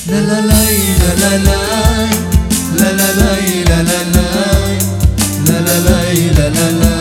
لا لا لا لا لا لا لا لا لا لا لا لا لا لا لا لا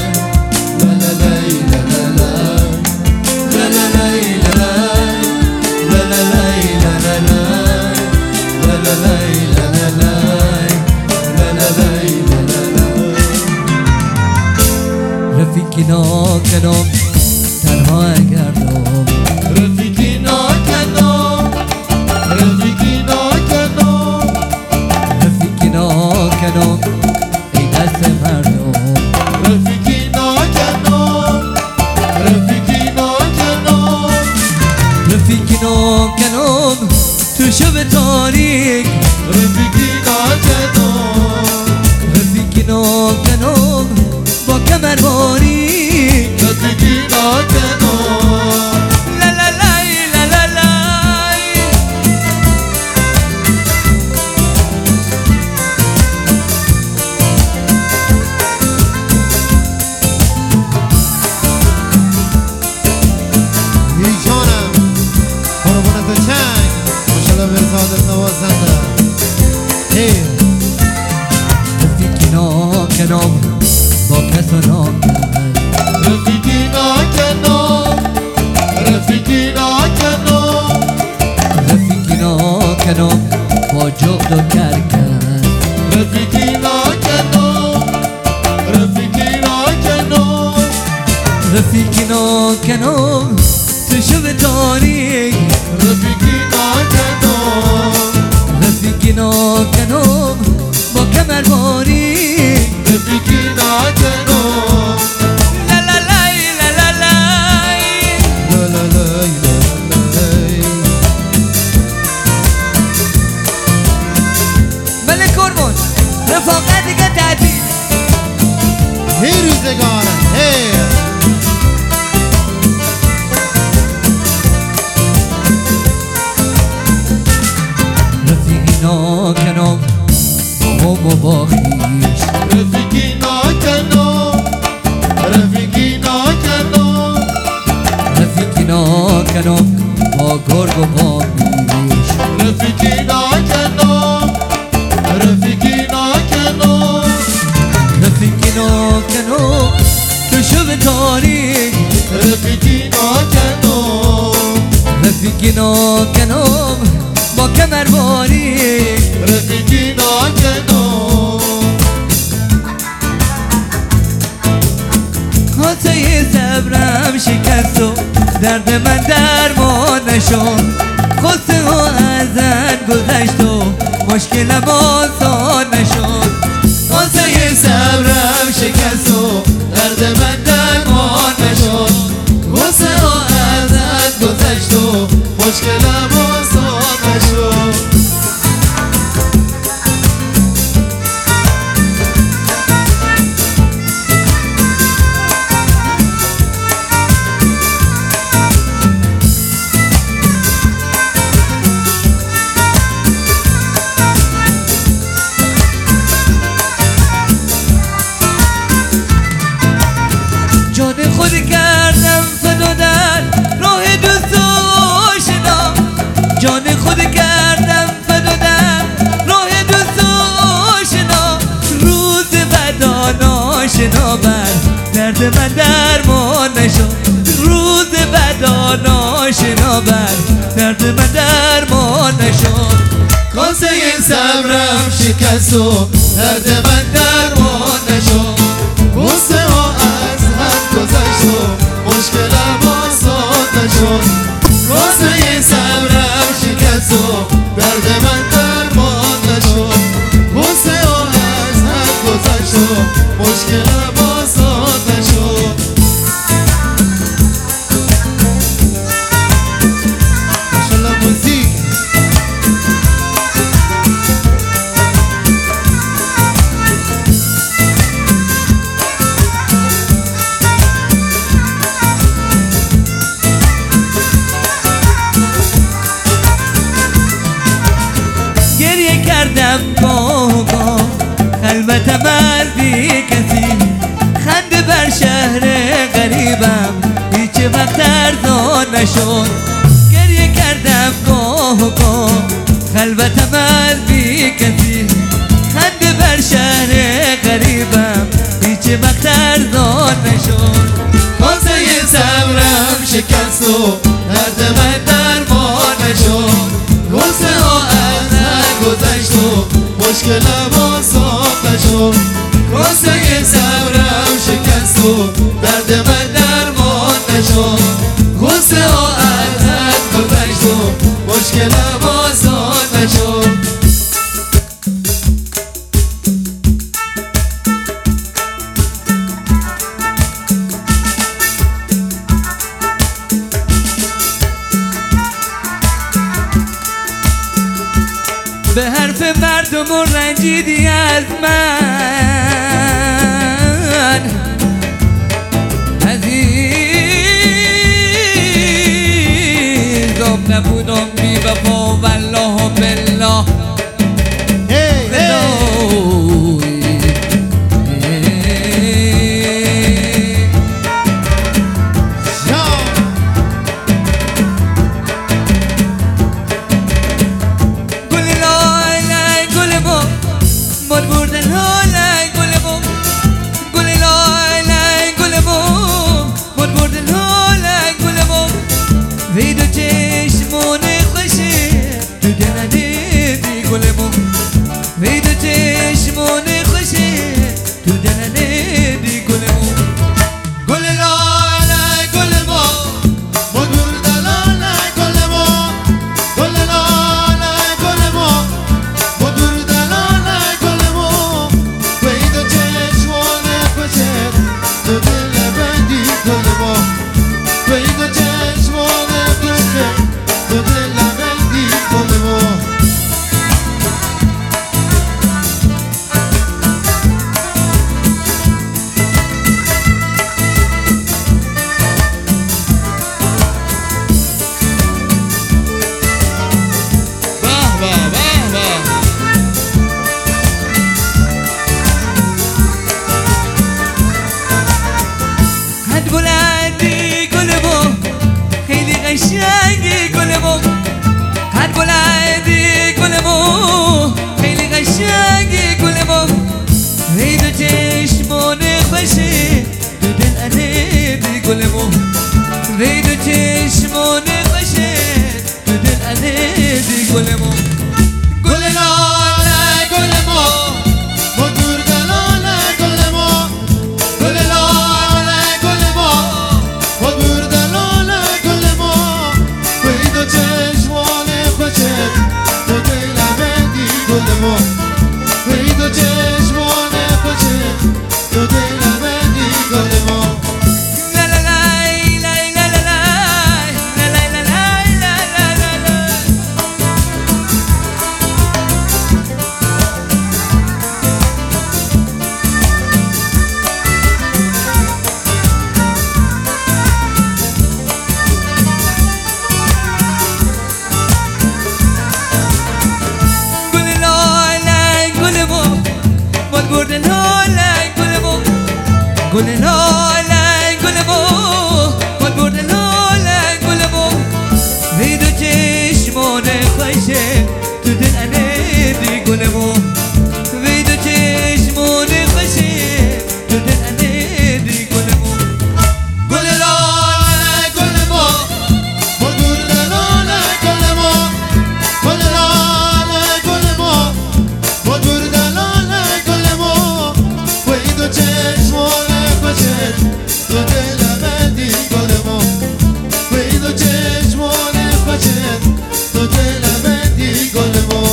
رفیقی ناکنم تنها گردم رفیقی ناکنم رفیقی ناکنم رفیقی ناکنم ای دست مردم رفیقی ناکنم رفیقی ناکنم رفیقی ناکنم تو شب تاریک رفیقی ناکنم رفیقی ناکنم با کمر باری رفیقی ناکنم لا لا لای لا لا لای ای جانم قربونت چنگ ماشاءالله برزادت نوازنده ای رفیقی ناکنم با کس و ناکنم رفیقی ناکنم رفیقی ناکنم رفیقی ناکنم با جغد و کرکس رفیقی ناکنم رفیقی ناکنم رفیقی ناکنم تو شب تاریک رفیقی ناکنم رفیقی ناکنم با کمر باری رفیقی ناکنم لا لا لای لا لا لای لا لا لای لا لای بله قربان رفاقت دیگه تعطیل هی روزگارم هی رفیقی ناکنم با هم و با خویش رفیقی ناکنم رفیقی ناکنم رفیقی ناکنم با گرگ و با میش رفیقی ناکنم رفیقی ناکنم رفیقی ناکنم تو شب تاریک رفیقی ناکنم رفیقی ناکنم با کمر باری رفیقی ناکنم کاسه صبرم شکست و درد من درمان نشد قصه ها ازن گذشت و مشکلم آسان نشد کاسه صبرم شکست و درد من درمان نشد قصه ها ازن گذشت و مشکلم آسان نشد جان خود کردم فدا در راه دوست و آشنا جان خود کردم فدا در راه دوست و آشنا روز بدا ناشنا بر درد من درمان نشد روز بدا ناشنا بر درد من درمان نشد کاسه صبرم شکست و درد من درمان نشد قصه ها از حد گذشت و مشکلم آسان نشد کاسه صبرم شکست و درد من درمان نشد قصه ها از حد گذشت و مشکلم آسان نشد ماشاءالله موزیک کردم گاه خلوتم از بی کسی خنده بر شهر غریبم هیچ وقت ارزان نشد گریه کردم گاه خلوتم از بی کسی خنده بر شهر غریبم هیچ وقت ارزان نشد کاسه صبرم شکست و درد من درمان نشد روزه ها از من گذشت و مشکلم آسان نشد کاسه صبرم شکست و درد من درمان نشد روزه ها از من گذشت و مشکلم آسان نشد به حرف مردم و رنجیدی از من عزیزم نبودم بی وفا والله و بالله ویدو چشمون خوشه تو دلنه بی گلمون ویدو چشمون خوشه تو دلنه بی گلمون گل لاله گل ما مدور دلاله گل ما گل لاله گل ما مدور دلاله گل ما ویدو چشمون خوشه تو دل بندی گل ما ویدو چشمون تو دل بندی گل ما حد بلندی گلمون خیلی قشنگی گلمون حد بلندی گلمون خیلی قشنگی گلمون ویدو چشمون خوشه تو دلنه بی گلمون ویدو چشمون خوشه تو دلنه بی گلمون گل لاله گل ما مدور دلاله گل ما گل لاله گل ما مدور دلاله گل ما ویدو چشمان خوشه تو دل بندی گل ما ویدو چشمان خوشه تو دل بندی گل ما لا لا لا لا لا لا لا لا لا لا لا لا لا گل لاله گلمون مال برد لاله گلمون گل لاله گلمون مال برد لاله گلمون ویدو چشمون خوشه تو دلنه بی گلمون ویدو چشمون خوشه تو دلنه بی گلمون گل لاله گل ما مدور دلاله گل ما گل لاله گل ما مدور دلاله گل ما ویدو چشمان خوشه تو دل بندی گل ما ویدو چشمان خوشه تو دل بندی گل ما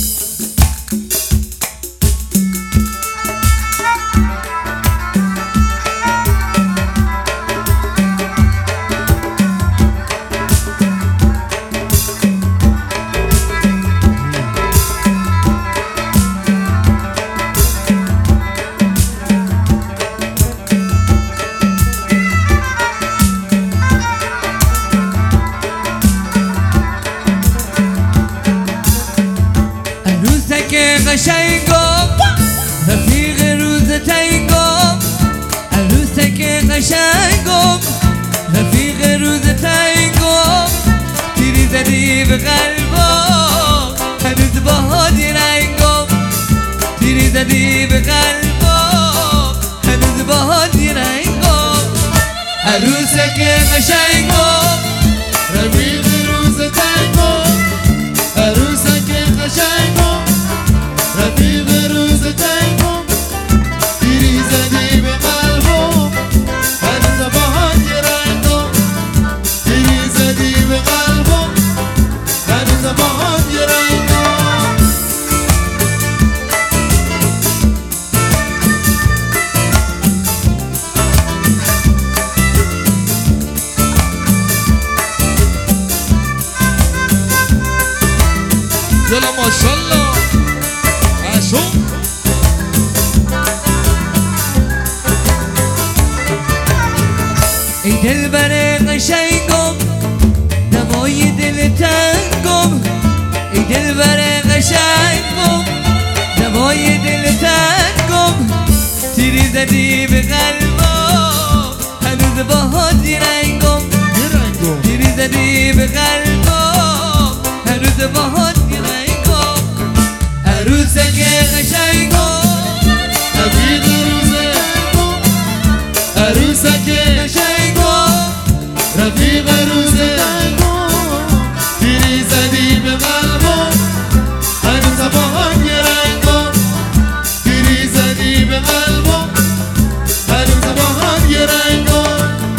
قشنگم رفیق روز تنگم عروسک قشنگم رفیق روز تنگم تیری زدی به قلبم قشنگم رفیق روز تنگم عروسک قشنگم رفیق روز تنگم تیری زدی به قلبم هنوز باهات یه رنگم تیری زدی به قلبم هنوز باهات یه رنگم يلا ما شاء الله عاشو ای دلبر قشنگم دوای دل تنگم ای دلبر قشنگم دوای دل تنگم تیری زدی به قلبم هنوز باهات یه رنگم تیری زدی به قلبم هنوز باهات یه رنگم عروسک قشنگم رفیق روز تنگم عروسک قشنگم رفیق روز تنگم تیری زدی به قلبم هنوز باهات یه رنگم تیری زدی به قلبم هنوز باهات یه رنگم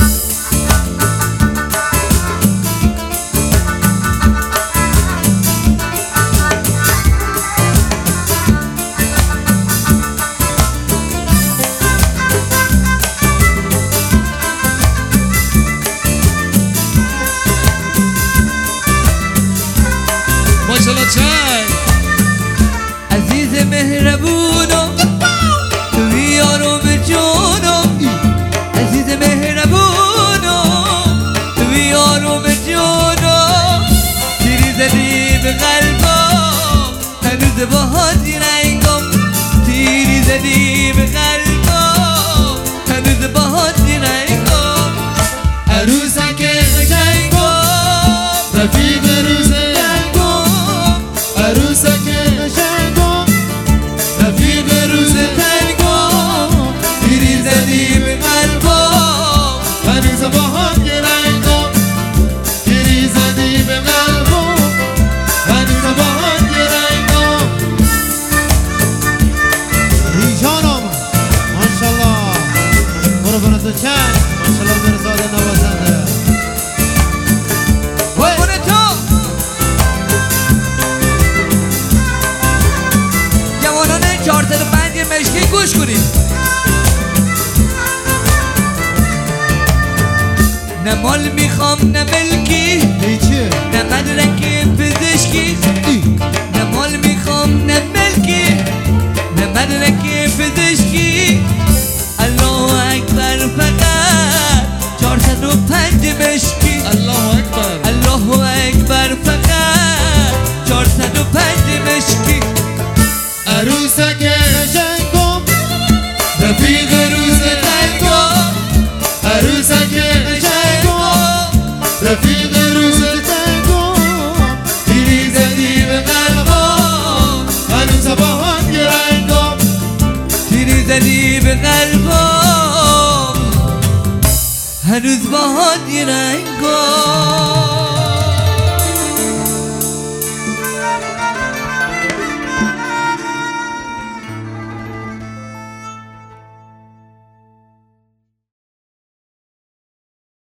ماشاءالله چای عزیز مهربونم توی یارم جونم عزیز مهربونم توی یارم جونم تیری زدی به قلبم هنوز باهات یه رنگم تیری زدی به قلبم هنوز باهات یه رنگم عروسک قشنگم رفیق روز تنگم عروسک قشنگم رفیق روز تنگم تیری زدی به قلبم هنوز باهات یه رنگم تیری زدی به قلبم هنوز باهات یه رنگم ریجانم ماشالله قربونت چند ماشالله مرزاده نوازنده قربون تو جوانان 405 مشکی گوش کنید نه مال میخوام نه ملکی چیه؟ نه مدرک پزشکی نه مال میخوام نه ملکی نه مدرک پزشکی الله اکبر فقط 405 مشکی الله اکبر الله اکبر فقط 405 مشکی عروسک قشنگم رفیق روز تنگم عروسک قشنگم رفیق روز تنگم تیری زدی به قلبم هنوز باهات یه رنگم تیری زدی به قلبم هنوز باهات یه رنگم